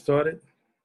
Started.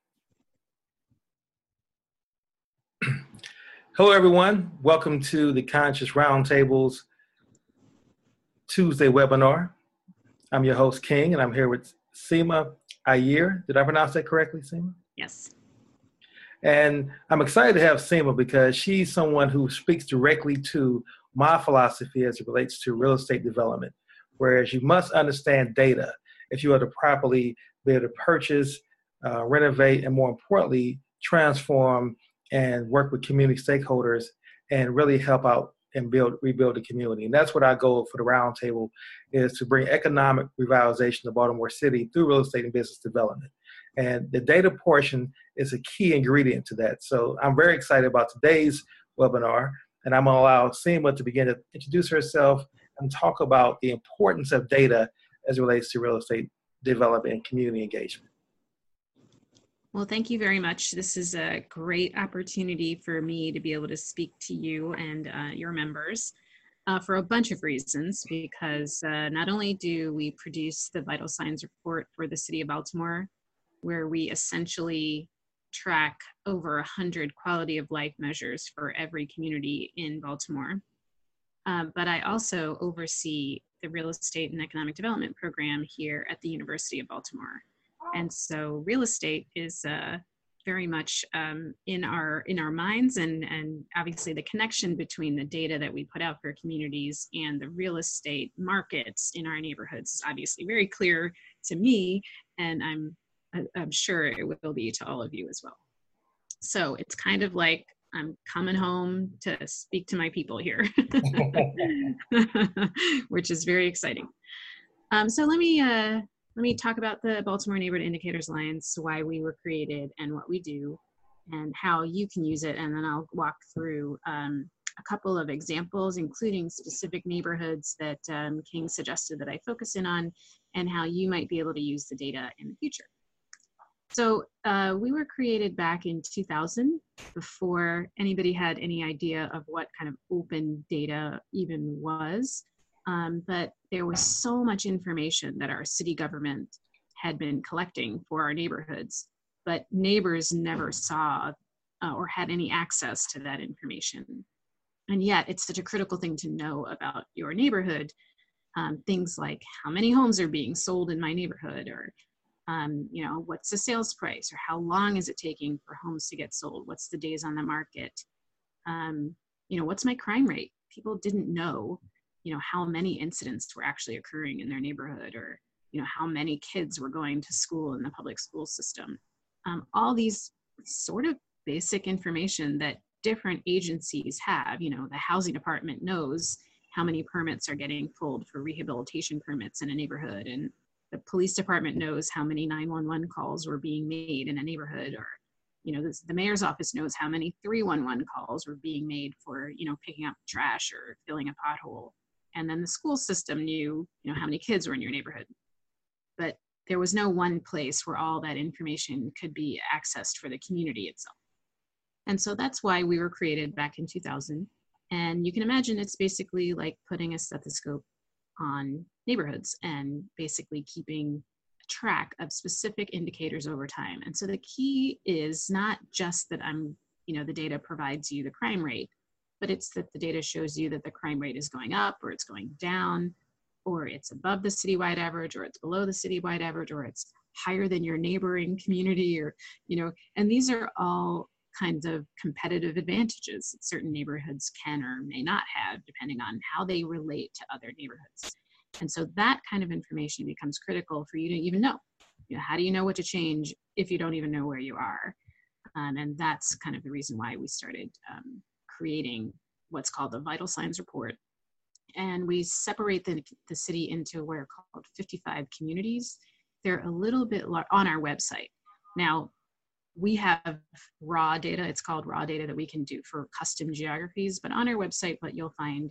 Hello, everyone. Welcome to the Conscious Roundtable's Tuesday webinar. I'm your host, King, and I'm here with Seema Iyer. Did I pronounce that correctly, Seema? Yes. And I'm excited to have Seema because she's someone who speaks directly to my philosophy as it relates to real estate development, whereas you must understand data if you are to properly be able to purchase, renovate, and more importantly, transform and work with community stakeholders and really help out and rebuild the community. And that's what our goal for the roundtable is, to bring economic revitalization to Baltimore City through real estate and business development. And the data portion is a key ingredient to that. So I'm very excited about today's webinar, and I'm gonna allow Seema to begin to introduce herself and talk about the importance of data as it relates to real estate development and community engagement. Well, thank you very much. This is a great opportunity for me to be able to speak to you and your members for a bunch of reasons, because not only do we produce the Vital Signs Report for the City of Baltimore, where we essentially track over 100 quality of life measures for every community in Baltimore, but I also oversee the Real Estate and Economic Development Program here at the University of Baltimore. And so real estate is very much in our minds, and obviously the connection between the data that we put out for communities and the real estate markets in our neighborhoods is obviously very clear to me, and I'm sure it will be to all of you as well. So it's kind of like I'm coming home to speak to my people here, which is very exciting. So let me talk about the Baltimore Neighborhood Indicators Alliance, why we were created and what we do and how you can use it. And then I'll walk through a couple of examples, including specific neighborhoods that King suggested that I focus in on, and how you might be able to use the data in the future. So we were created back in 2000, before anybody had any idea of what kind of open data even was. But there was so much information that our city government had been collecting for our neighborhoods, but neighbors never saw or had any access to that information. And yet it's such a critical thing to know about your neighborhood. Things like how many homes are being sold in my neighborhood, or what's the sales price, or how long is it taking for homes to get sold? What's the days on the market? What's my crime rate? People didn't know how many incidents were actually occurring in their neighborhood, or, how many kids were going to school in the public school system. All these sort of basic information that different agencies have. The housing department knows how many permits are getting pulled for rehabilitation permits in a neighborhood, and the police department knows how many 911 calls were being made in a neighborhood, or the mayor's office knows how many 311 calls were being made for, picking up trash or filling a pothole. And then the school system knew, how many kids were in your neighborhood. But there was no one place where all that information could be accessed for the community itself. And so that's why we were created back in 2000. And you can imagine it's basically like putting a stethoscope on neighborhoods and basically keeping track of specific indicators over time. And so the key is not just that the data provides you the crime rate, but it's that the data shows you that the crime rate is going up, or it's going down, or it's above the citywide average, or it's below the citywide average, or it's higher than your neighboring community, or, and these are all kinds of competitive advantages that certain neighborhoods can or may not have, depending on how they relate to other neighborhoods. And so that kind of information becomes critical for you to even know. How do you know what to change if you don't even know where you are? And that's kind of the reason why we started creating what's called the Vital Signs Report. And we separate the city into what are called 55 communities. They're a little bit on our website. Now, we have raw data, it's called raw data, that we can do for custom geographies, but on our website, what you'll find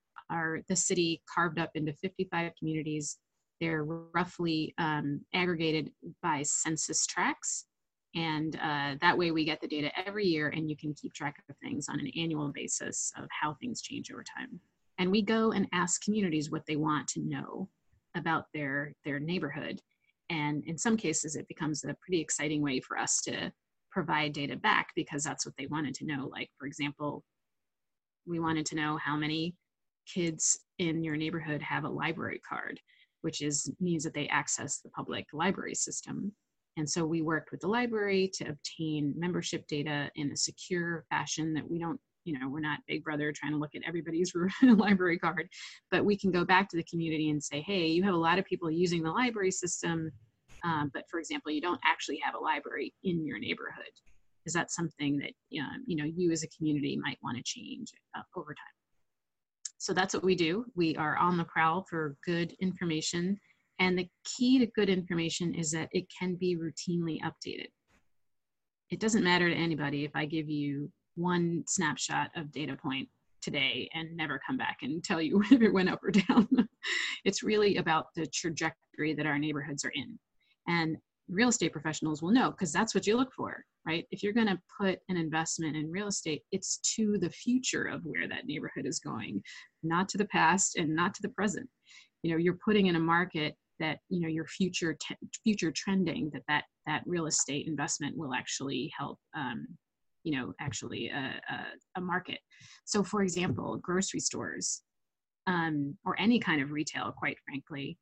are the city carved up into 55 communities. They're roughly aggregated by census tracts. And that way we get the data every year, and you can keep track of things on an annual basis of how things change over time. And we go and ask communities what they want to know about their neighborhood. And in some cases, it becomes a pretty exciting way for us to provide data back because that's what they wanted to know. Like, for example, we wanted to know how many kids in your neighborhood have a library card, which means that they access the public library system. And so we worked with the library to obtain membership data in a secure fashion that we don't, we're not Big Brother trying to look at everybody's library card, but we can go back to the community and say, hey, you have a lot of people using the library system, but for example, you don't actually have a library in your neighborhood. Is that something that, you as a community might want to change over time? So that's what we do. We are on the prowl for good information. And the key to good information is that it can be routinely updated. It doesn't matter to anybody if I give you one snapshot of data point today and never come back and tell you if it went up or down. It's really about the trajectory that our neighborhoods are in. And real estate professionals will know, because that's what you look for, right? If you're going to put an investment in real estate, it's to the future of where that neighborhood is going, not to the past and not to the present. You're putting in a market that, your future trending, that real estate investment will actually help, a market. So for example, grocery stores, or any kind of retail, quite frankly,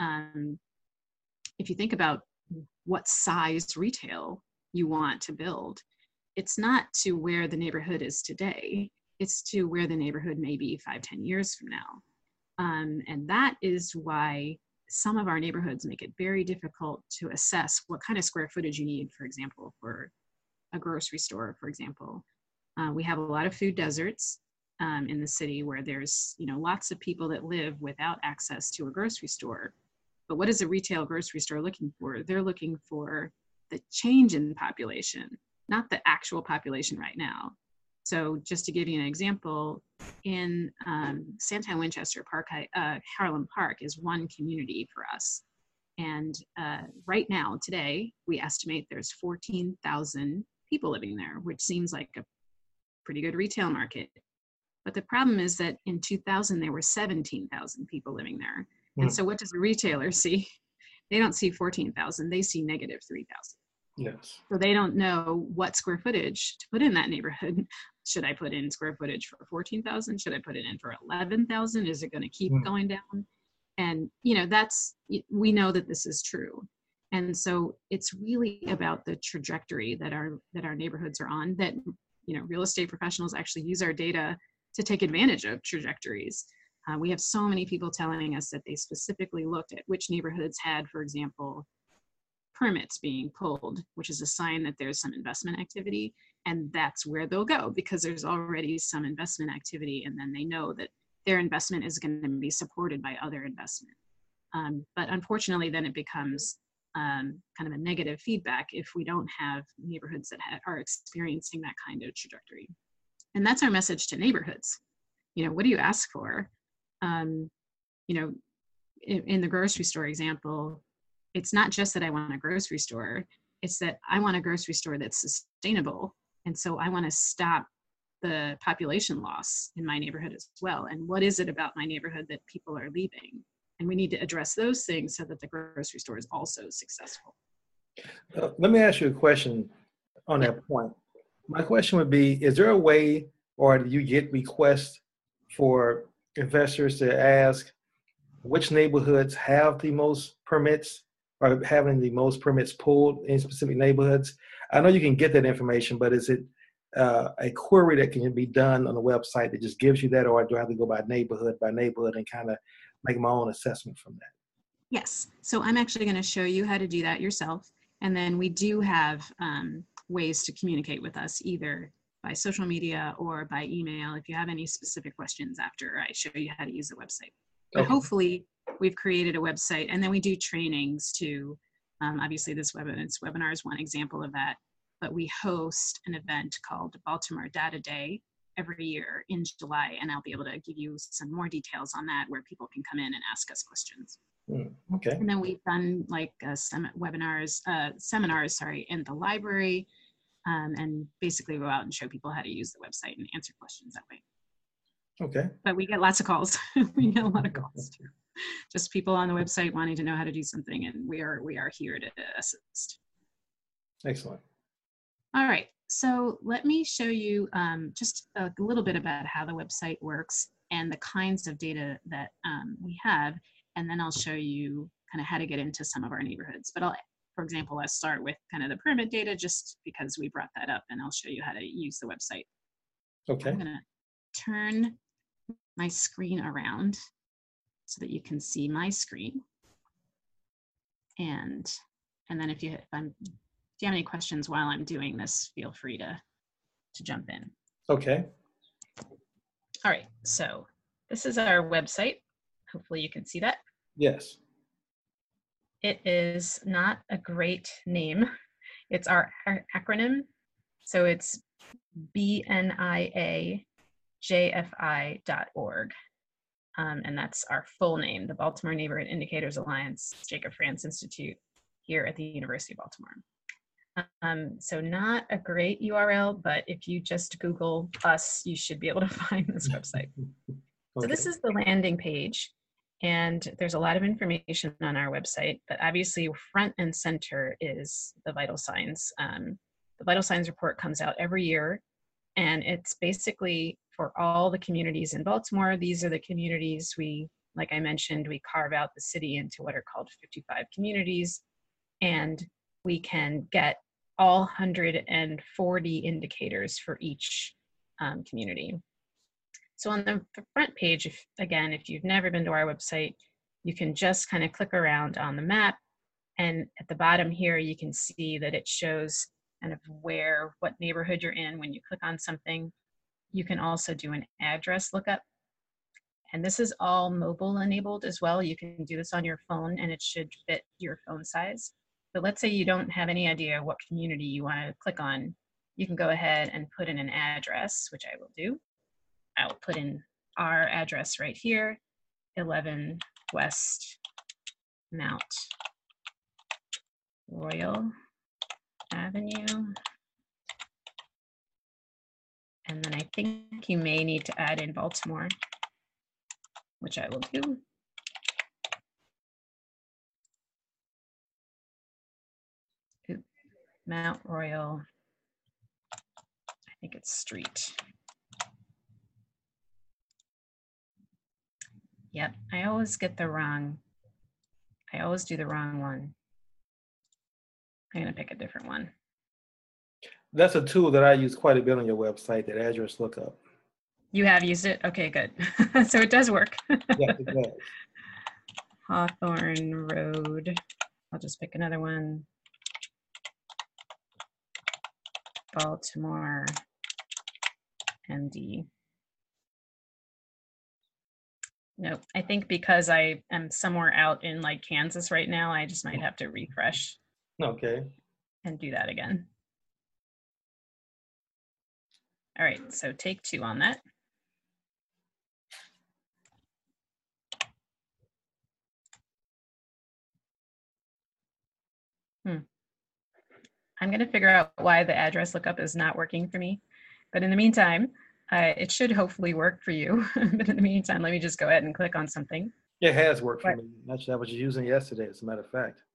if you think about what size retail you want to build, it's not to where the neighborhood is today, it's to where the neighborhood may be 5-10 years from now. And that is why some of our neighborhoods make it very difficult to assess what kind of square footage you need, for example, for a grocery store, for example. We have a lot of food deserts in the city where there's, lots of people that live without access to a grocery store. But what is a retail grocery store looking for? They're looking for the change in population, not the actual population right now. So just to give you an example, in Sandtown Winchester Park, Harlem Park is one community for us. And right now, today, we estimate there's 14,000 people living there, which seems like a pretty good retail market. But the problem is that in 2000, there were 17,000 people living there. And so what does a retailer see? They don't see 14,000, they see negative 3,000. Yes. So they don't know what square footage to put in that neighborhood. Should I put in square footage for 14,000? Should I put it in for 11,000? Is it going to keep going down? And, we know that this is true. And so it's really about the trajectory that our neighborhoods are on, that, real estate professionals actually use our data to take advantage of trajectories. We have so many people telling us that they specifically looked at which neighborhoods had, for example, permits being pulled, which is a sign that there's some investment activity, and that's where they'll go because there's already some investment activity, and then they know that their investment is going to be supported by other investment. But unfortunately, then it becomes kind of a negative feedback if we don't have neighborhoods that are experiencing that kind of trajectory. And that's our message to neighborhoods. What do you ask for? In the grocery store example, it's not just that I want a grocery store, it's that I want a grocery store that's sustainable. And so I want to stop the population loss in my neighborhood as well. And what is it about my neighborhood that people are leaving? And we need to address those things so that the grocery store is also successful. Let me ask you a question on that point. My question would be, is there a way, or do you get requests for investors to ask which neighborhoods have the most permits or having the most permits pulled in specific neighborhoods? I know you can get that information, but is it a query that can be done on the website that just gives you that, or do I have to go by neighborhood and kind of make my own assessment from that? Yes. So I'm actually going to show you how to do that yourself. And then we do have ways to communicate with us either by social media or by email if you have any specific questions after I show you how to use the website. But hopefully we've created a website, and then we do trainings too. Obviously this webinar is one example of that, but we host an event called Baltimore Data Day every year in July, and I'll be able to give you some more details on that where people can come in and ask us questions. Okay. And then we've done like seminars in the library, and basically go out and show people how to use the website and answer questions that way. Okay. But we get lots of calls. We get a lot of calls too. just people on the website wanting to know how to do something, and we are here to assist. Excellent. All right, so let me show you just a little bit about how the website works and the kinds of data that we have, and then I'll show you kind of how to get into some of our neighborhoods. But for example, let's start with kind of the permit data just because we brought that up, and I'll show you how to use the website. Okay. I'm gonna turn my screen around so that you can see my screen. And then if you have any questions while I'm doing this, feel free to jump in. Okay. All right, so this is our website. Hopefully you can see that. Yes. It is not a great name. It's our acronym. So it's BNIAJFI.org. And that's our full name, the Baltimore Neighborhood Indicators Alliance, Jacob Frantz Institute here at the University of Baltimore. So not a great URL, but if you just Google us, you should be able to find this website. Okay. So this is the landing page, and there's a lot of information on our website, but obviously front and center is the vital signs. The vital signs report comes out every year, and it's basically for all the communities in Baltimore. These are the communities like I mentioned, we carve out the city into what are called 55 communities, and we can get all 140 indicators for each community. So on the front page, if you've never been to our website, you can just kind of click around on the map, and at the bottom here, you can see that it shows kind of what neighborhood you're in when you click on something. You can also do an address lookup. And this is all mobile enabled as well. You can do this on your phone and it should fit your phone size. But let's say you don't have any idea what community you want to click on. You can go ahead and put in an address, which I will do. I will put in our address right here, 11 West Mount Royal Avenue. And then I think you may need to add in Baltimore, which I will do. Mount Royal, I think it's street. Yep, I always do the wrong one. I'm gonna pick a different one. That's a tool that I use quite a bit on your website, that address lookup. You have used it? Okay, good. So it does work. Yes, it does. Hawthorne Road. I'll just pick another one. Baltimore, MD. Nope, I think because I am somewhere out in like Kansas right now, I just might have to refresh. Okay. And do that again. All right, so take 2 on that. I'm gonna figure out why the address lookup is not working for me. But in the meantime, it should hopefully work for you. But in the meantime, let me just go ahead and click on something. It has worked for me. Actually, I was using yesterday, as a matter of fact.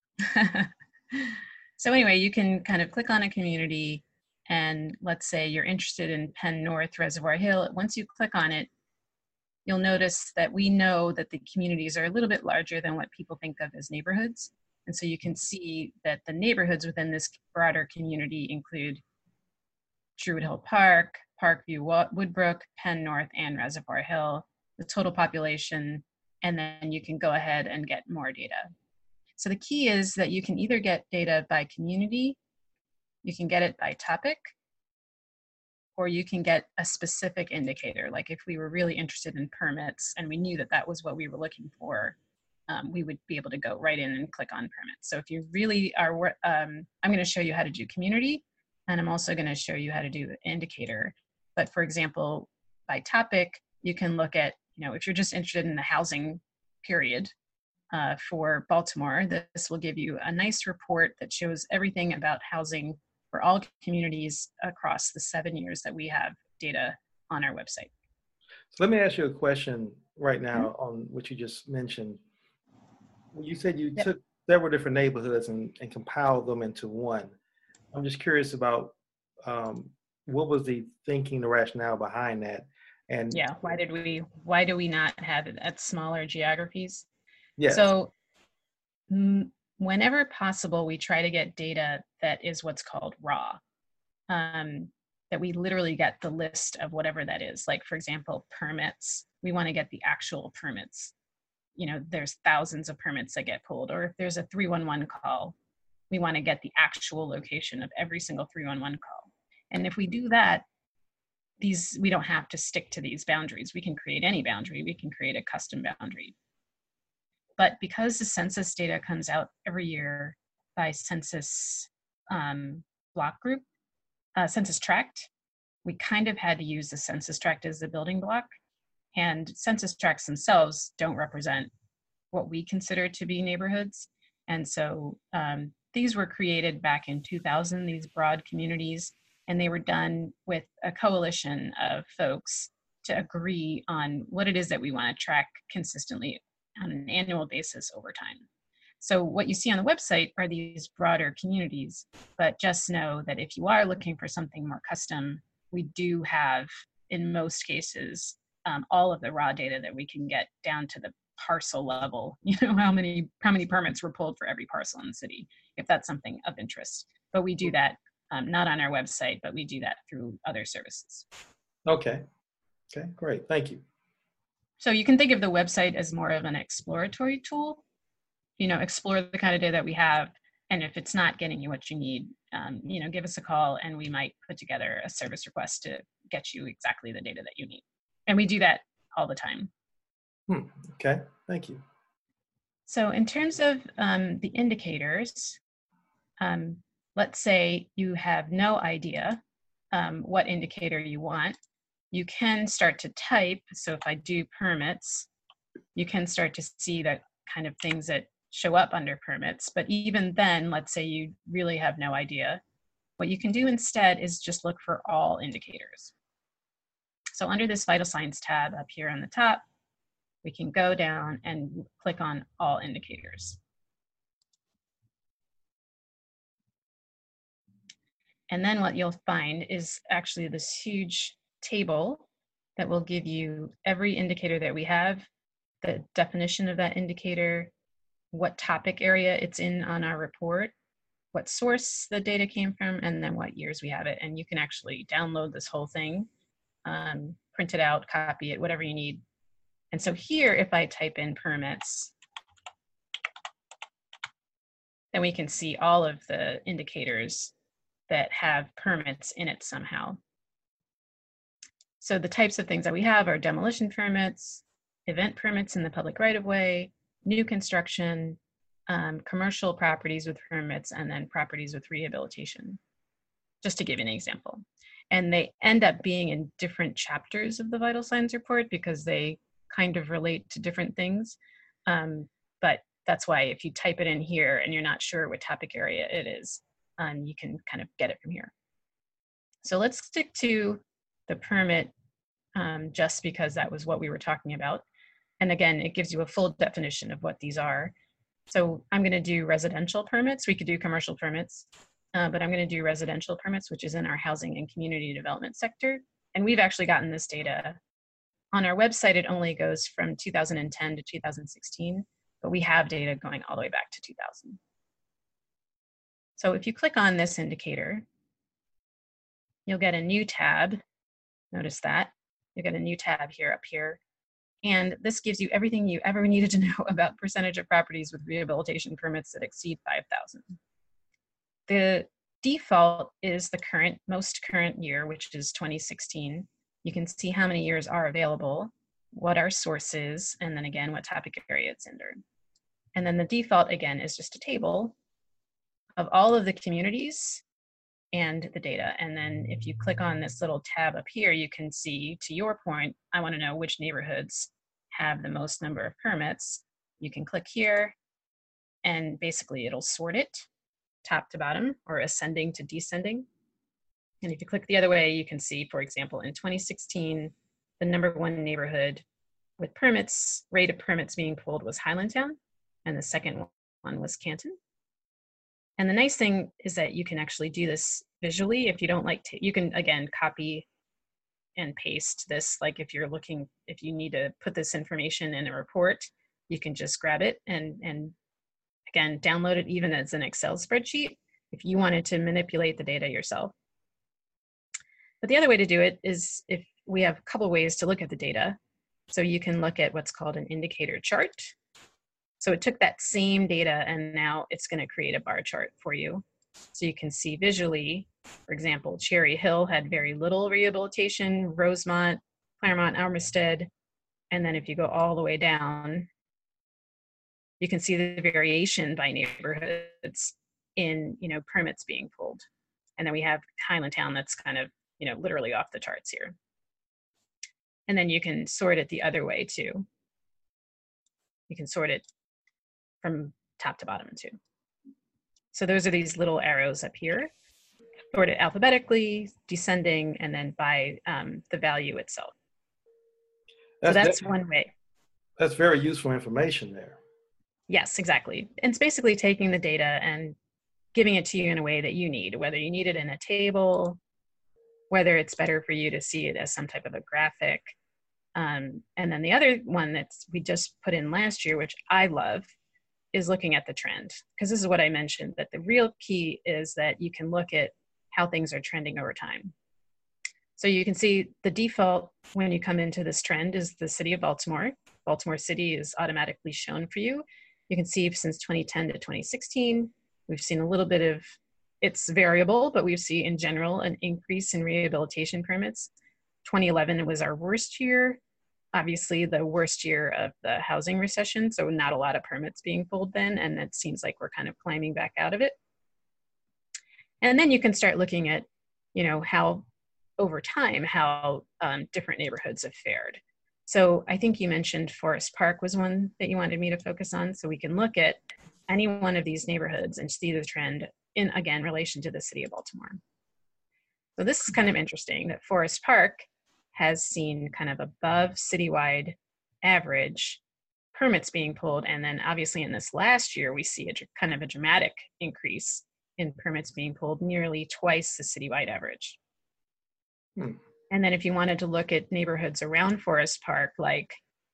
So anyway, you can kind of click on a community, and let's say you're interested in Penn North Reservoir Hill. Once you click on it, you'll notice that we know that the communities are a little bit larger than what people think of as neighborhoods. And so you can see that the neighborhoods within this broader community include Druid Hill Park, Parkview Woodbrook, Penn North, and Reservoir Hill, the total population, and then you can go ahead and get more data. So the key is that you can either get data by community, you can get it by topic, or you can get a specific indicator. Like if we were really interested in permits and we knew that that was what we were looking for, we would be able to go right in and click on permits. So if you really are, I'm going to show you how to do community, and I'm also going to show you how to do the indicator. But for example, by topic, you can look at, if you're just interested in the housing period for Baltimore, this will give you a nice report that shows everything about housing for all communities across the 7 years that we have data on our website. So let me ask you a question right now on what you just mentioned. You said you Yep. took several different neighborhoods and compiled them into one. I'm just curious about what was the thinking, the rationale behind that? And Yeah, why do we not have it at smaller geographies? yes, So whenever possible, we try to get data that is what's called raw, that we literally get the list of whatever that is. Like, for example, permits, we want to get the actual permits. You know, there's thousands of permits that get pulled, or if there's a 311 call, we want to get the actual location of every single 311 call. And if we do that, we don't have to stick to these boundaries. We can create any boundary. We can create a custom boundary. But because the census data comes out every year by census block group, census tract, we kind of had to use the census tract as the building block. And census tracts themselves don't represent what we consider to be neighborhoods. And so these were created back in 2000, these broad communities, and they were done with a coalition of folks to agree on what it is that we want to track consistently on an annual basis over time. So what you see on the website are these broader communities, but just know that if you are looking for something more custom, we do have, in most cases, all of the raw data that we can get down to the parcel level, you know, how many permits were pulled for every parcel in the city, if that's something of interest. But we do that not on our website, but we do that through other services. okay, great, thank you. So you can think of the website as more of an exploratory tool, you know, explore the kind of data that we have. And if it's not getting you what you need, you know, give us a call and we might put together a service request to get you exactly the data that you need. And we do that all the time. Okay, thank you. So in terms of the indicators, let's say you have no idea what indicator you want. You can start to type. So if I do permits, you can start to see the kind of things that show up under permits. But even then, let's say you really have no idea. What you can do instead is just look for all indicators. So under this vital signs tab up here on the top, we can go down and click on all indicators. And then what you'll find is actually this huge table that will give you every indicator that we have, the definition of that indicator, what topic area it's in on our report, what source the data came from, and then what years we have it. And you can actually download this whole thing, print it out, copy it, whatever you need. And so here, if I type in permits, then we can see all of the indicators that have permits in it somehow. So the types of things that we have are demolition permits, event permits in the public right-of-way, new construction, commercial properties with permits, and then properties with rehabilitation, just to give you an example. And they end up being in different chapters of the vital signs report because they kind of relate to different things. But that's why if you type it in here and you're not sure what topic area it is, you can kind of get it from here. So let's stick to the permit just because that was what we were talking about. And again, it gives you a full definition of what these are. So I'm going to do residential permits. We could do commercial permits, but I'm going to do residential permits, which is in our housing and community development sector. And we've actually gotten this data. On our website, it only goes from 2010 to 2016, but we have data going all the way back to 2000. So if you click on this indicator, you'll get a new tab. Notice that. You'll get a new tab here up here. And this gives you everything you ever needed to know about percentage of properties with rehabilitation permits that exceed 5,000. The default is the most current year, which is 2016. You can see how many years are available, what our source is, and then again, what topic area it's under. And then the default, again, is just a table of all of the communities and the data. And then if you click on this little tab up here, you can see, to your point, I want to know which neighborhoods have the most number of permits. You can click here and basically it'll sort it top to bottom or ascending to descending. And if you click the other way, you can see, for example, in 2016, the #1 neighborhood with permits, rate of permits being pulled was Highlandtown, and the second one was Canton. And the nice thing is that you can actually do this visually. If you don't like to, you can again copy and paste this. Like if you need to put this information in a report, you can just grab it and again, download it even as an Excel spreadsheet if you wanted to manipulate the data yourself. But the other way to do it is if we have a couple ways to look at the data. So you can look at what's called an indicator chart. So it took that same data and now it's going to create a bar chart for you. So you can see visually, for example, Cherry Hill had very little rehabilitation, Rosemont, Claremont, Armistead, and then if you go all the way down, you can see the variation by neighborhoods in, permits being pulled. And then we have Highlandtown that's kind of, literally off the charts here. And then you can sort it the other way too. You can sort it from top to bottom too. So those are these little arrows up here, sort it alphabetically, descending, and then by the value itself. So that's one way. That's very useful information there. Yes, exactly. And it's basically taking the data and giving it to you in a way that you need, whether you need it in a table, whether it's better for you to see it as some type of a graphic. And then the other one that we just put in last year, which I love, is looking at the trend. Because this is what I mentioned, that the real key is that you can look at how things are trending over time. So you can see the default when you come into this trend is the city of Baltimore. Baltimore City is automatically shown for you. You can see since 2010 to 2016, we've seen a little bit of, it's variable, but we see in general an increase in rehabilitation permits. 2011 was our worst year, obviously the worst year of the housing recession, so not a lot of permits being pulled then, and it seems like we're kind of climbing back out of it. And then you can start looking at, how over time, how different neighborhoods have fared. So I think you mentioned Forest Park was one that you wanted me to focus on. So we can look at any one of these neighborhoods and see the trend in, again, relation to the city of Baltimore. So this is kind of interesting that Forest Park has seen kind of above citywide average permits being pulled. And then obviously in this last year, we see kind of a dramatic increase in permits being pulled, nearly twice the citywide average. And then if you wanted to look at neighborhoods around Forest Park, like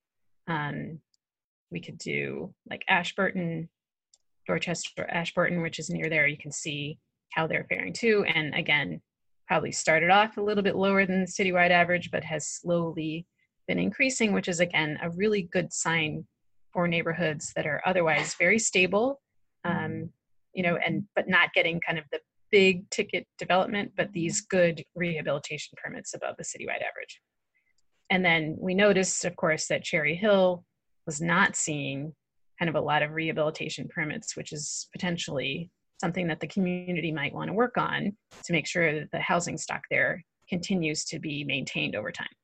we could do like Ashburton, Dorchester, Ashburton, which is near there, you can see how they're faring too. And again, probably started off a little bit lower than the citywide average, but has slowly been increasing, which is again, a really good sign for neighborhoods that are otherwise very stable, but not getting kind of the big ticket development, but these good rehabilitation permits above the citywide average. And then we noticed, of course, that Cherry Hill was not seeing kind of a lot of rehabilitation permits, which is potentially something that the community might want to work on to make sure that the housing stock there continues to be maintained over time.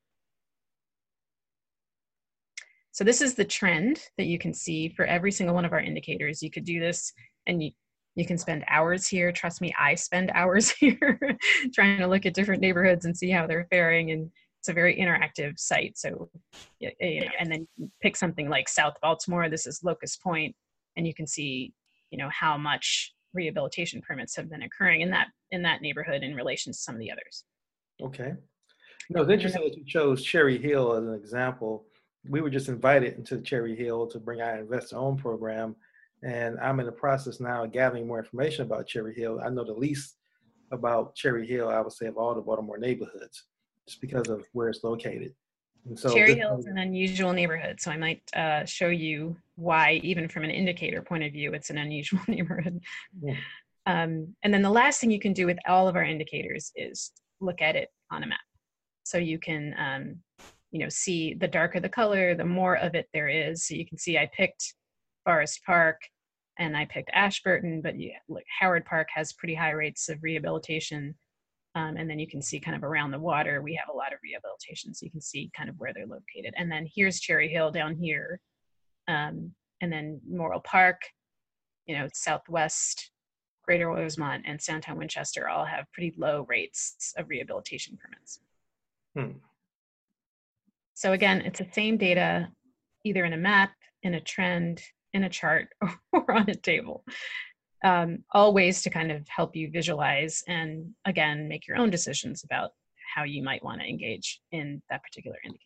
So this is the trend that you can see for every single one of our indicators. You could do this and you can spend hours here. Trust me, I spend hours here trying to look at different neighborhoods and see how they're faring. And it's a very interactive site. So, and then you pick something like South Baltimore. This is Locust Point, and you can see, how much rehabilitation permits have been occurring in that neighborhood in relation to some of the others. Okay. It's interesting that you chose Cherry Hill as an example. We were just invited into Cherry Hill to bring our Investor Own program. And I'm in the process now of gathering more information about Cherry Hill. I know the least about Cherry Hill, I would say, of all the Baltimore neighborhoods, just because of where it's located. And so Cherry Hill is an unusual neighborhood. So I might show you why, even from an indicator point of view, it's an unusual neighborhood. Yeah. And then the last thing you can do with all of our indicators is look at it on a map. So you can, see the darker the color, the more of it there is. So you can see I picked Forest Park and I picked Ashburton, but Howard Park has pretty high rates of rehabilitation. And then you can see kind of around the water, we have a lot of rehabilitation. So you can see kind of where they're located. And then here's Cherry Hill down here. And then Morrill Park, Southwest, Greater Rosemont, and Soundtown Winchester all have pretty low rates of rehabilitation permits. So again, it's the same data, either in a map, in a trend, in a chart, or on a table. All ways to kind of help you visualize and, again, make your own decisions about how you might want to engage in that particular indicator.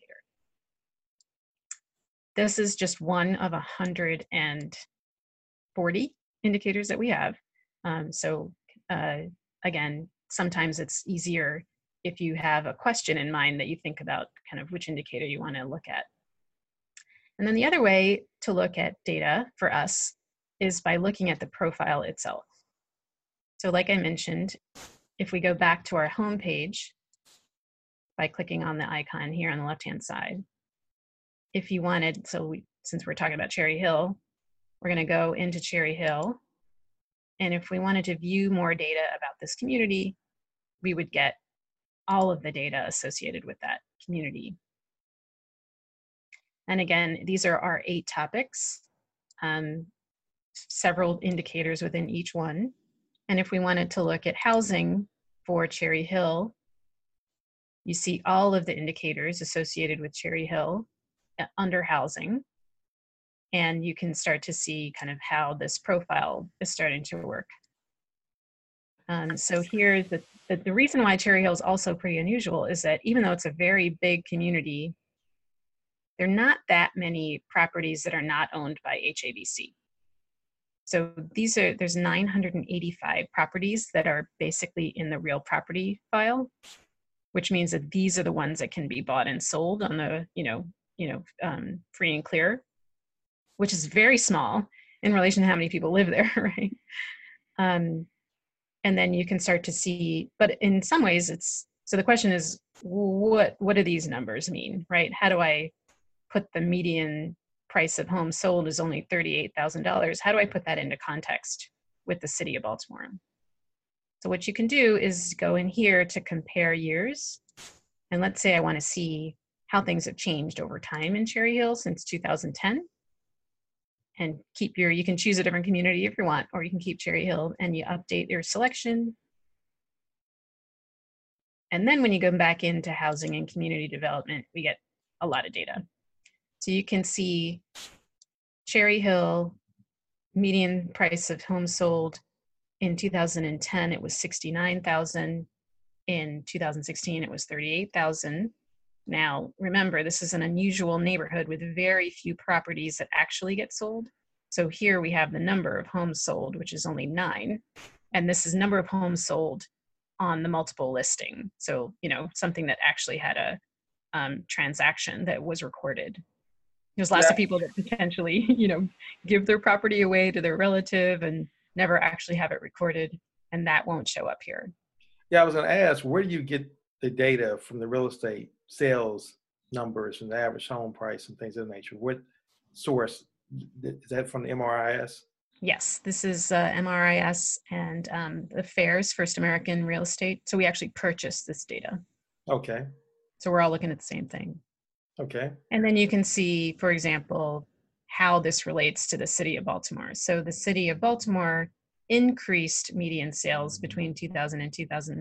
This is just one of 140 indicators that we have. Again, sometimes it's easier if you have a question in mind that you think about kind of which indicator you want to look at. And then the other way to look at data for us is by looking at the profile itself. So like I mentioned, if we go back to our home page by clicking on the icon here on the left-hand side, if you wanted, since we're talking about Cherry Hill, we're going to go into Cherry Hill. And if we wanted to view more data about this community, we would get all of the data associated with that community. And again, these are our 8 topics, several indicators within each one. And if we wanted to look at housing for Cherry Hill, you see all of the indicators associated with Cherry Hill under housing. And you can start to see kind of how this profile is starting to work. So here's the reason why Cherry Hill is also pretty unusual is that even though it's a very big community, there are not that many properties that are not owned by HABC. So there's 985 properties that are basically in the real property file, which means that these are the ones that can be bought and sold on the free and clear, which is very small in relation to how many people live there, right? And then you can start to see, but in some ways so the question is, what do these numbers mean, right? How do I put the median price of homes sold is only $38,000? How do I put that into context with the city of Baltimore? So what you can do is go in here to compare years. And let's say I want to see how things have changed over time in Cherry Hill since 2010. And you can choose a different community if you want, or you can keep Cherry Hill and you update your selection. And then when you go back into housing and community development, we get a lot of data. So you can see Cherry Hill, median price of homes sold in 2010, it was 69,000. In 2016, it was 38,000. Now, remember, this is an unusual neighborhood with very few properties that actually get sold. So here we have the number of homes sold, which is only 9. And this is number of homes sold on the multiple listing. So, something that actually had a transaction that was recorded. There's lots of people that potentially, give their property away to their relative and never actually have it recorded. And that won't show up here. Yeah, I was going to ask, where do you get the data from the real estate sales numbers and the average home price and things of that nature? What source? Is that from the MRIS? Yes, this is MRIS and the FAIR's First American Real Estate. So we actually purchased this data. Okay. So we're all looking at the same thing. Okay. And then you can see, for example, how this relates to the city of Baltimore. So the city of Baltimore increased median sales between 2010 and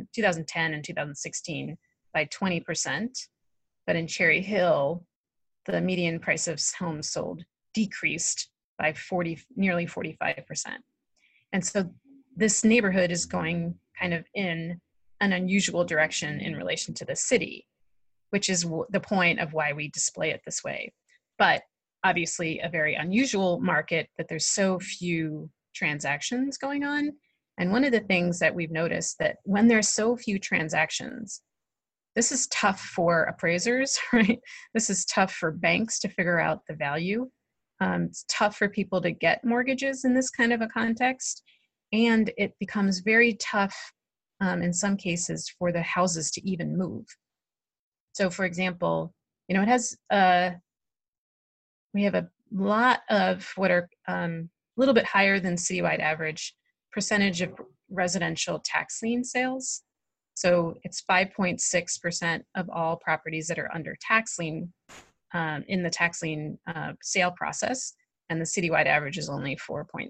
2016 by 20%. But in Cherry Hill, the median price of homes sold decreased by nearly 45%. And so this neighborhood is going kind of in an unusual direction in relation to the city, which is the point of why we display it this way. But obviously a very unusual market that there's so few transactions going on. And one of the things that we've noticed that when there's so few transactions, this is tough for appraisers, right? This is tough for banks to figure out the value. It's tough for people to get mortgages in this kind of a context. And it becomes very tough in some cases for the houses to even move. So for example, it has, we have a lot of what are a little bit higher than citywide average percentage of residential tax lien sales. So it's 5.6% of all properties that are under tax lien in the tax lien sale process, and the citywide average is only 4.6.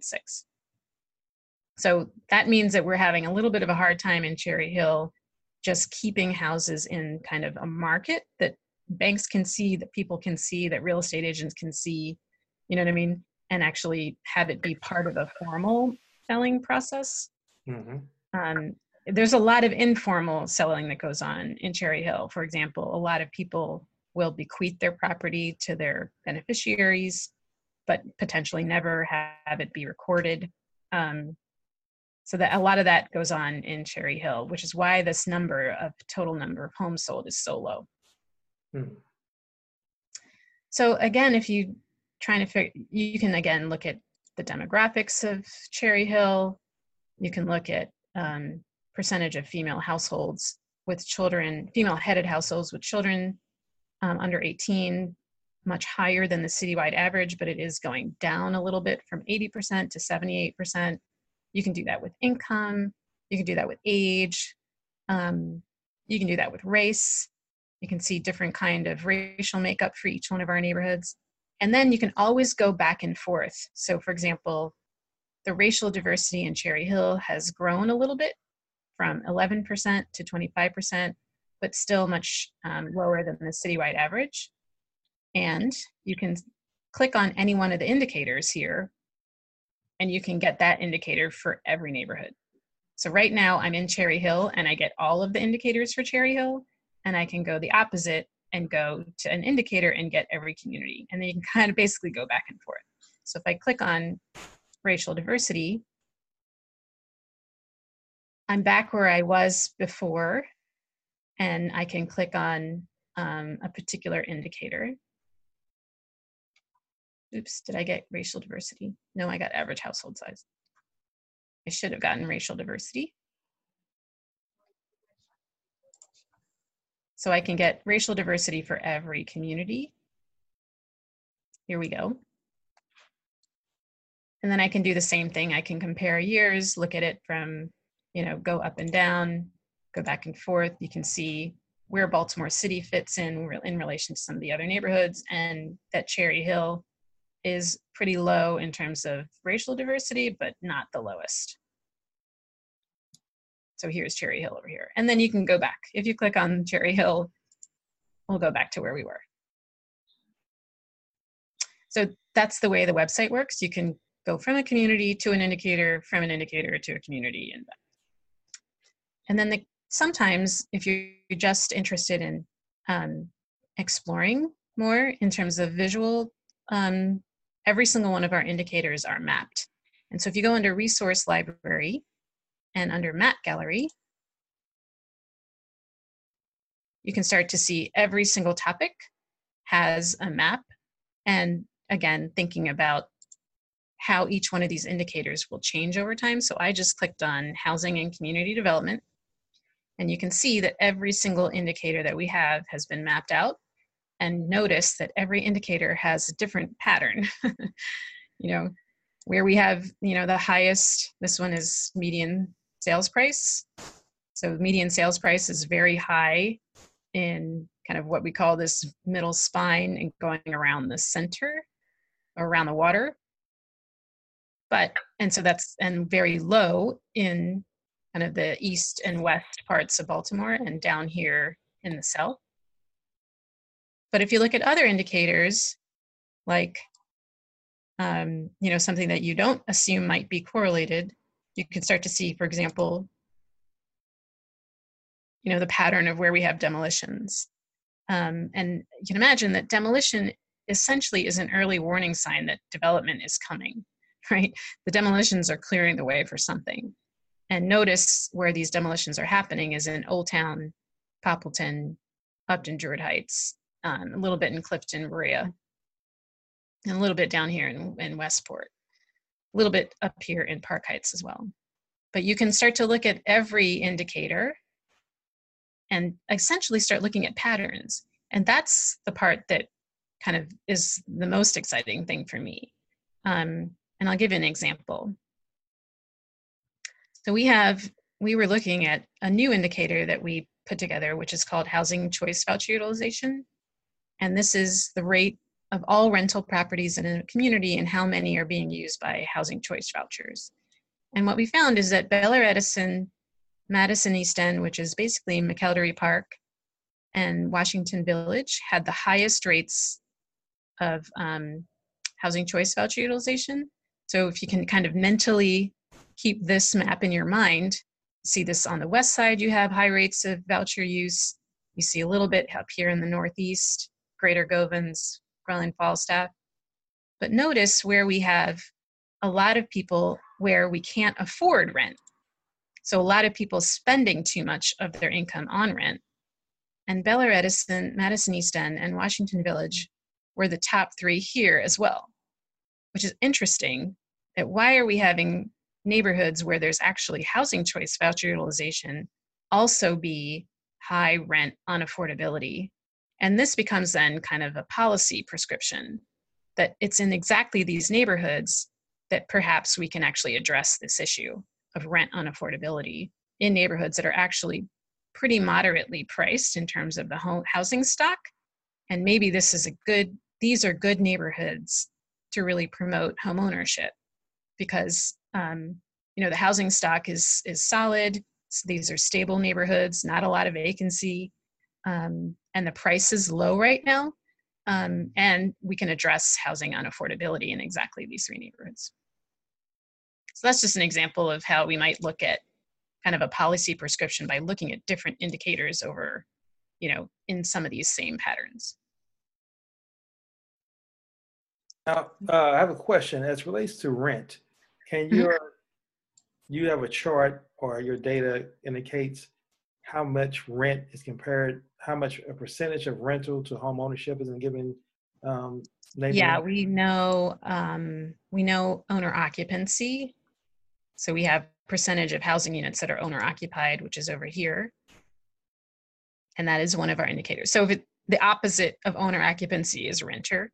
So that means that we're having a little bit of a hard time in Cherry Hill just keeping houses in kind of a market that banks can see, that people can see, that real estate agents can see, you know what I mean? And actually have it be part of a formal selling process. Mm-hmm. There's a lot of informal selling that goes on in Cherry Hill. For example, a lot of people will bequeath their property to their beneficiaries, but potentially never have it be recorded. So that a lot of that goes on in Cherry Hill, which is why this total number of homes sold is so low. Mm-hmm. So again, if you trying to figure, you can again look at the demographics of Cherry Hill. You can look at percentage of female households with children, female-headed households with children under 18, much higher than the citywide average, but it is going down a little bit from 80% to 78%. You can do that with income. You can do that with age. You can do that with race. You can see different kind of racial makeup for each one of our neighborhoods. And then you can always go back and forth. So for example, the racial diversity in Cherry Hill has grown a little bit from 11% to 25%, but still much lower than the citywide average. And you can click on any one of the indicators here, and you can get that indicator for every neighborhood. So right now I'm in Cherry Hill and I get all of the indicators for Cherry Hill, and I can go the opposite and go to an indicator and get every community. And then you can kind of basically go back and forth. So if I click on racial diversity, I'm back where I was before, and I can click on a particular indicator. Oops, did I get racial diversity? No, I got average household size. I should have gotten racial diversity. So I can get racial diversity for every community. Here we go. And then I can do the same thing. I can compare years, look at it from, go up and down, go back and forth. You can see where Baltimore City fits in relation to some of the other neighborhoods, and that Cherry Hill is pretty low in terms of racial diversity, but not the lowest. So here's Cherry Hill over here. And then you can go back. If you click on Cherry Hill, we'll go back to where we were. So that's the way the website works. You can go from a community to an indicator, from an indicator to a community, and back. And then sometimes if you're just interested in exploring more in terms of visual, every single one of our indicators are mapped. And so if you go under Resource Library and under Map Gallery, you can start to see every single topic has a map. And again, thinking about how each one of these indicators will change over time. So I just clicked on housing and community development, and you can see that every single indicator that we have has been mapped out. And notice that every indicator has a different pattern. Where we have, the highest, this one is median sales price. So median sales price is very high in kind of what we call this middle spine and going around the center, or around the water. And very low in kind of the east and west parts of Baltimore and down here in the south. But if you look at other indicators, like, something that you don't assume might be correlated, you can start to see, for example, the pattern of where we have demolitions. And you can imagine that demolition essentially is an early warning sign that development is coming, right? The demolitions are clearing the way for something. And notice where these demolitions are happening is in Old Town, Poppleton, Upton, Druid Heights, a little bit in Clifton, Berea, and a little bit down here in Westport, a little bit up here in Park Heights as well. But you can start to look at every indicator and essentially start looking at patterns. And that's the part that kind of is the most exciting thing for me. And I'll give you an example. So we were looking at a new indicator that we put together, which is called housing choice voucher utilization. And this is the rate of all rental properties in a community and how many are being used by housing choice vouchers. And what we found is that Bel Air Edison, Madison East End, which is basically McElderry Park, and Washington Village had the highest rates of housing choice voucher utilization. So if you can kind of mentally keep this map in your mind, see this on the west side, you have high rates of voucher use. You see a little bit up here in the northeast, Greater Govans, Groningen Falstaff. But notice where we have a lot of people where we can't afford rent. So a lot of people spending too much of their income on rent. And Bel Air Edison, Madison East End, and Washington Village were the top three here as well, which is interesting. That why are we having neighborhoods where there's actually housing choice voucher utilization also be high rent unaffordability? And this becomes then kind of a policy prescription that it's in exactly these neighborhoods that perhaps we can actually address this issue of rent unaffordability in neighborhoods that are actually pretty moderately priced in terms of the housing stock. And maybe these are good neighborhoods to really promote home ownership because, the housing stock is solid. So these are stable neighborhoods, not a lot of vacancy, and the price is low right now. And we can address housing unaffordability in exactly these three neighborhoods. So that's just an example of how we might look at kind of a policy prescription by looking at different indicators over, in some of these same patterns. Now, I have a question as it relates to rent. Can you have a chart or your data indicates how much rent is compared, how much a percentage of rental to home ownership is in a given neighborhood? Yeah, we know owner occupancy. So we have percentage of housing units that are owner occupied, which is over here. And that is one of our indicators. So if the opposite of owner occupancy is renter.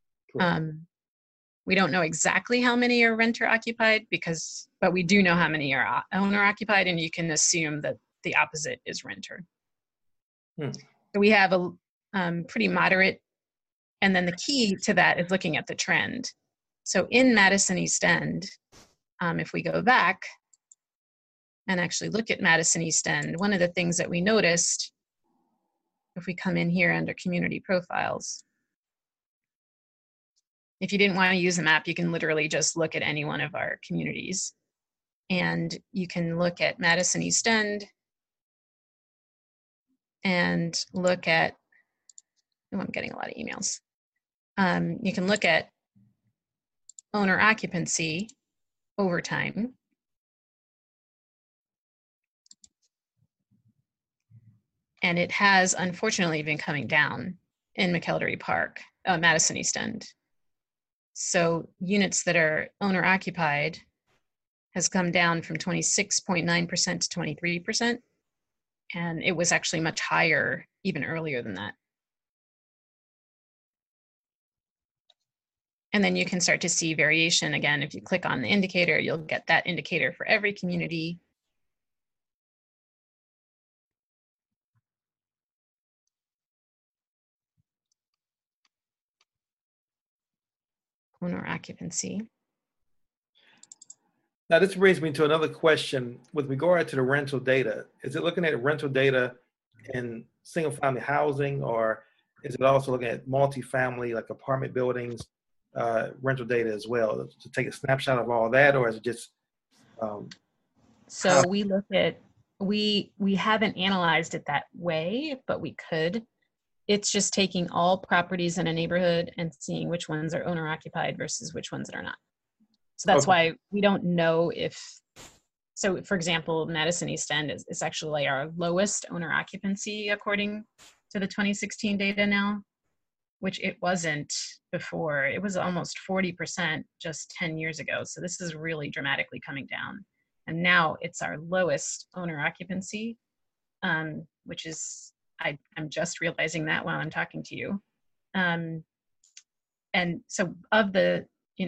We don't know exactly how many are renter occupied but we do know how many are owner occupied, and you can assume that the opposite is renter. So we have a pretty moderate, and then the key to that is looking at the trend. So in Madison East End, if we go back and actually look at Madison East End, one of the things that we noticed, if we come in here under community profiles, if you didn't want to use the map, you can literally just look at any one of our communities. And you can look at Madison East End and look at, I'm getting a lot of emails. You can look at owner occupancy over time. And it has unfortunately been coming down in McElderry Park, Madison East End. So units that are owner occupied has come down from 26.9% to 23%. And it was actually much higher even earlier than that. And then you can start to see variation. Again, if you click on the indicator, you'll get that indicator for every community. Owner occupancy. Now, this brings me to another question with regard to the rental data. Is it looking at rental data in single-family housing, or is it also looking at multifamily, like apartment buildings, rental data as well, to take a snapshot of all that, or is it just? So we look at, we haven't analyzed it that way, but we could. It's just taking all properties in a neighborhood and seeing which ones are owner occupied versus which ones that are not. So that's why we don't know if, so for example, Madison East End is actually our lowest owner occupancy according to the 2016 data now, which it wasn't before. It was almost 40% just 10 years ago. So this is really dramatically coming down. And now it's our lowest owner occupancy, which is, I'm just realizing that while I'm talking to you. And so of the,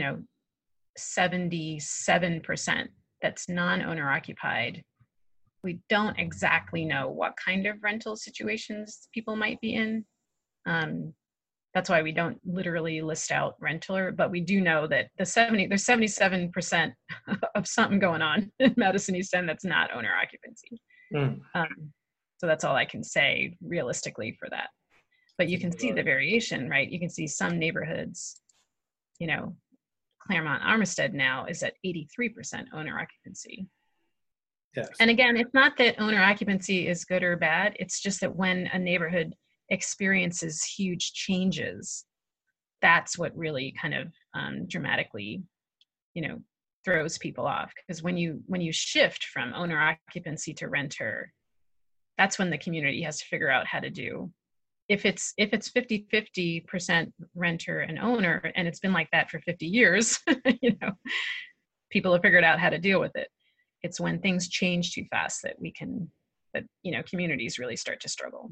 77% that's non-owner occupied, we don't exactly know what kind of rental situations people might be in. That's why we don't literally list out renter, but we do know that there's 77% of something going on in Madison East End that's not owner occupancy. So So that's all I can say realistically for that. But you can see the variation, right? You can see some neighborhoods, you know, Claremont Armistead now is at 83% owner occupancy. Yes. And again, it's not that owner occupancy is good or bad. It's just that when a neighborhood experiences huge changes, that's what really kind of dramatically, you know, throws people off. Because when you shift from owner occupancy to renter, that's when the community has to figure out how to do. If it's 50-50% renter and owner, and it's been like that for 50 years, you know, people have figured out how to deal with it. It's when things change too fast that you know, communities really start to struggle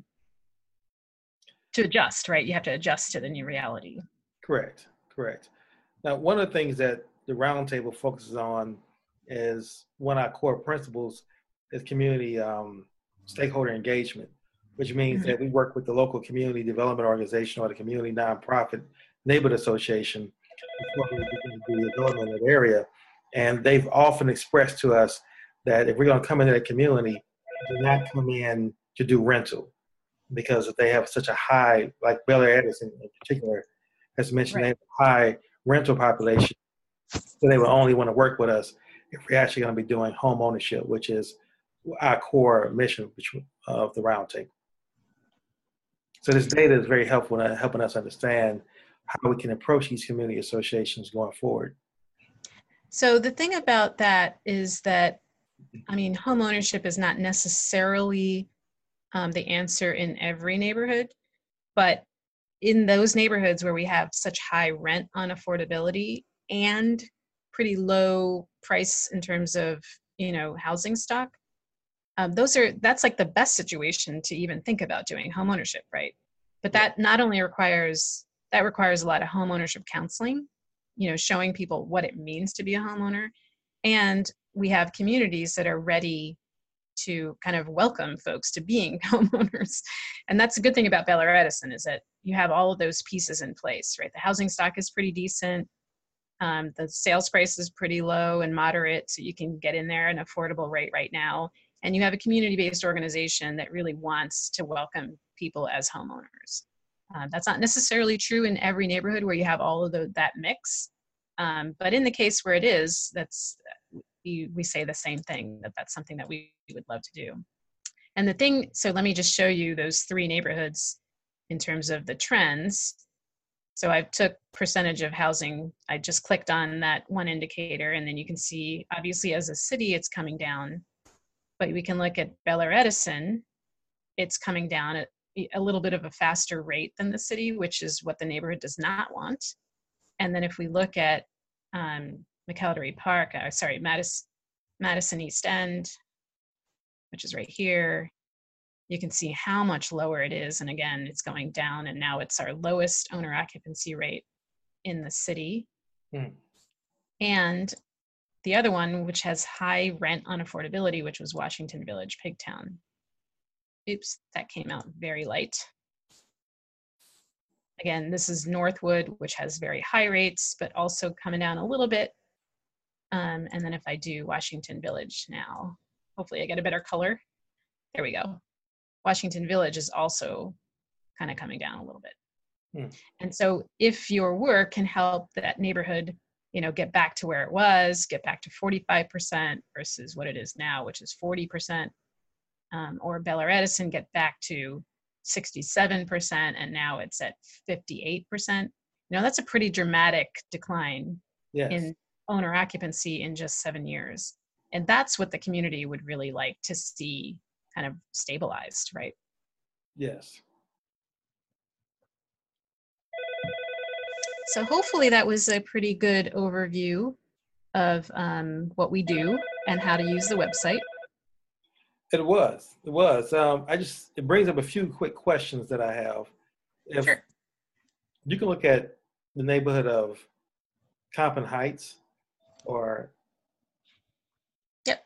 to adjust, right? You have to adjust to the new reality. Correct. Now, one of the things that the roundtable focuses on is one of our core principles is community stakeholder engagement, which means that we work with the local community development organization or the community nonprofit neighborhood association before we begin to do development in that area. And they've often expressed to us that if we're going to come into that community, do not come in to do rental, because if they have such a high, like Bel Air Edison in particular has mentioned, Right. they have a high rental population, so they would only want to work with us if we're actually going to be doing home ownership, which is our core mission of the roundtable. So this data is very helpful in helping us understand how we can approach these community associations going forward. So the thing about that is that, I mean, home ownership is not necessarily the answer in every neighborhood, but in those neighborhoods where we have such high rent unaffordability and pretty low price in terms of, you know, housing stock, that's like the best situation to even think about doing home ownership, right? But that not only requires a lot of home ownership counseling, you know, showing people what it means to be a homeowner, and we have communities that are ready to kind of welcome folks to being homeowners. And that's a good thing about Bel Air Edison, is that you have all of those pieces in place, right? The housing stock is pretty decent. The sales price is pretty low and moderate, so you can get in there at an affordable rate right now. And you have a community-based organization that really wants to welcome people as homeowners. That's not necessarily true in every neighborhood where you have all of that mix. But in the case where it is, we say the same thing, that's something that we would love to do. And the thing, so let me just show you those three neighborhoods in terms of the trends. So I took percentage of housing, I just clicked on that one indicator, and then you can see, obviously as a city, it's coming down. But we can look at Bel Air Edison, it's coming down at a little bit of a faster rate than the city, which is what the neighborhood does not want. And then if we look at McElderry Park, Madison East End, which is right here, you can see how much lower it is. And again, it's going down, and now it's our lowest owner occupancy rate in the city. And the other one, which has high rent unaffordability, which was Washington Village, Pigtown. Oops, that came out very light. Again, this is Northwood, which has very high rates, but also coming down a little bit. And then if I do Washington Village now, hopefully I get a better color. There we go. Washington Village is also kind of coming down a little bit. And so if your work can help that neighborhood, you know, get back to where it was, get back to 45% versus what it is now, which is 40%, or Bel Air Edison get back to 67%, and now it's at 58%. You know, that's a pretty dramatic decline in owner occupancy in just 7 years. And that's what the community would really like to see kind of stabilized, right? Yes. So hopefully that was a pretty good overview of what we do and how to use the website. It was. It brings up a few quick questions that I have. If Sure. you can look at the neighborhood of Compton Heights, or Yep.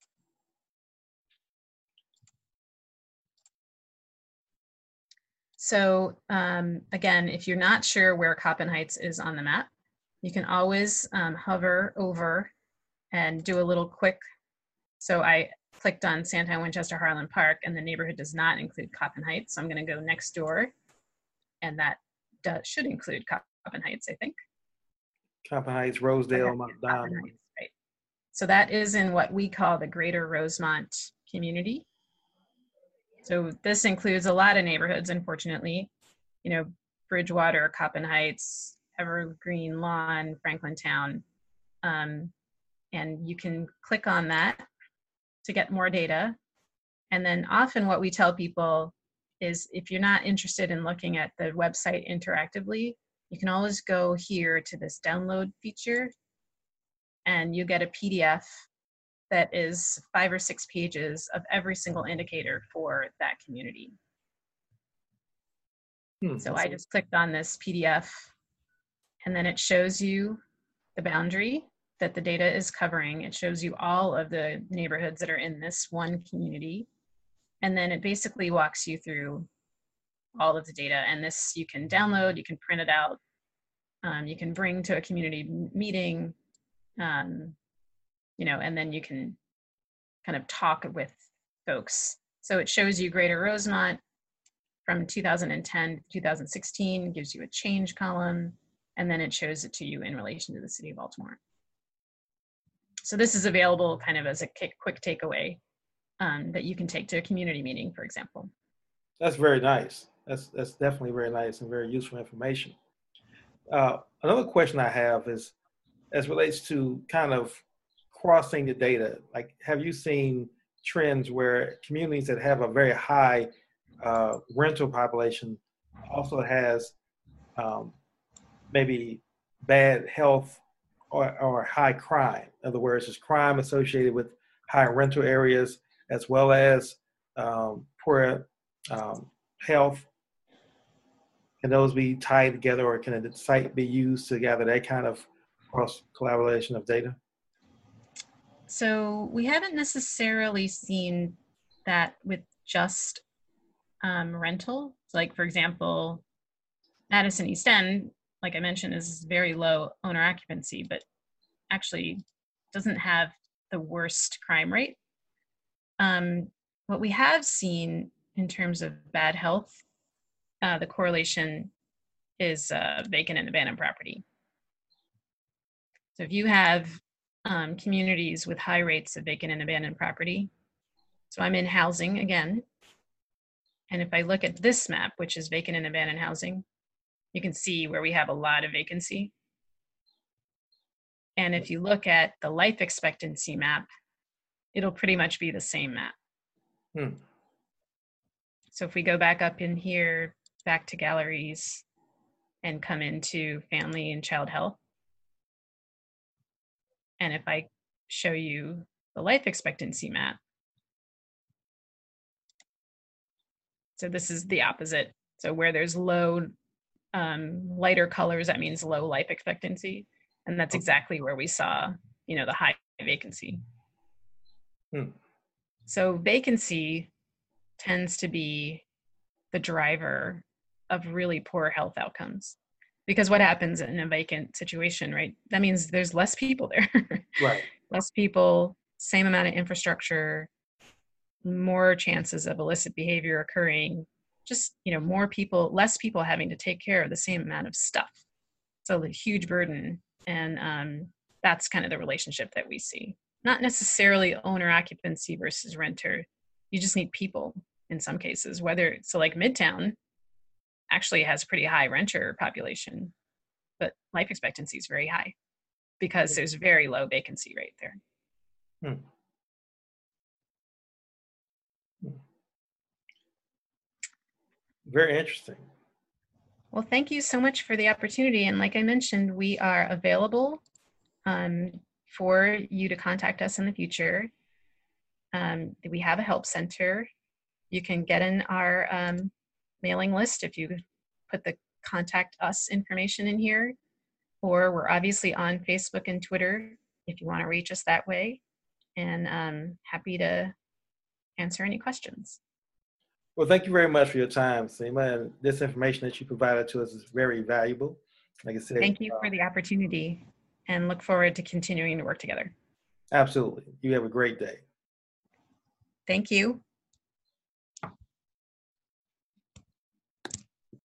So again, if you're not sure where Coppin Heights is on the map, you can always hover over and do a little quick. So clicked on Sandtown, Winchester, Harlan Park, and the neighborhood does not include Coppin Heights. So I'm going to go next door, and that should include Coppin Heights, I think. Coppin Heights, Rosedale, Okay, Mount Coppin Donnell. Heights, right. So that is in what we call the Greater Rosemont community. So this includes a lot of neighborhoods, unfortunately. You know, Bridgewater, Coppin Heights, Evergreen Lawn, Franklintown. And you can click on that to get more data. And then often what we tell people is if you're not interested in looking at the website interactively, you can always go here to this download feature and you get a PDF that is 5 or 6 pages of every single indicator for that community. So I just clicked on this PDF and then it shows you the boundary that the data is covering. It shows you all of the neighborhoods that are in this one community. And then it basically walks you through all of the data. And this you can download, you can print it out, you can bring to a community meeting, you know, and then you can kind of talk with folks. So it shows you Greater Rosemont from 2010 to 2016, gives you a change column, and then it shows it to you in relation to the city of Baltimore. So this is available kind of as a quick takeaway that you can take to a community meeting, for example. That's very nice. That's definitely very nice and very useful information. Another question I have is, as relates to kind of crossing the data, like have you seen trends where communities that have a very high rental population also has maybe bad health or high crime? In other words, is crime associated with high rental areas as well as poor health? Can those be tied together, or can the site be used to gather that kind of cross collaboration of data? So we haven't necessarily seen that with just rental. So like, for example, Madison East End, like I mentioned, is very low owner occupancy, but actually doesn't have the worst crime rate. What we have seen in terms of bad health, the correlation is vacant and abandoned property. So if you have communities with high rates of vacant and abandoned property, so I'm in housing again, and if I look at this map, which is vacant and abandoned housing, you can see where we have a lot of vacancy. And if you look at the life expectancy map, it'll pretty much be the same map. So if we go back up in here, back to galleries, and come into family and child health, and if I show you the life expectancy map, so this is the opposite. So where there's low, lighter colors, that means low life expectancy. And that's exactly where we saw, you know, the high vacancy. So vacancy tends to be the driver of really poor health outcomes. Because what happens in a vacant situation, right? That means there's less people there. Right. Less people, same amount of infrastructure, more chances of illicit behavior occurring, just, you know, more people, less people having to take care of the same amount of stuff. So a huge burden. And that's kind of the relationship that we see. Not necessarily owner occupancy versus renter. You just need people in some cases, whether, so like Midtown actually has pretty high renter population, but life expectancy is very high because there's very low vacancy rate there. Very interesting. Well, thank you so much for the opportunity. And like I mentioned, we are available for you to contact us in the future. We have a help center. You can get in our mailing list if you put the contact us information in here, or we're obviously on Facebook and Twitter if you want to reach us that way. And happy to answer any questions. Well, thank you very much for your time, Seema. And this information that you provided to us is very valuable. Like I said, thank you for the opportunity and look forward to continuing to work together. Absolutely. You have a great day. Thank you.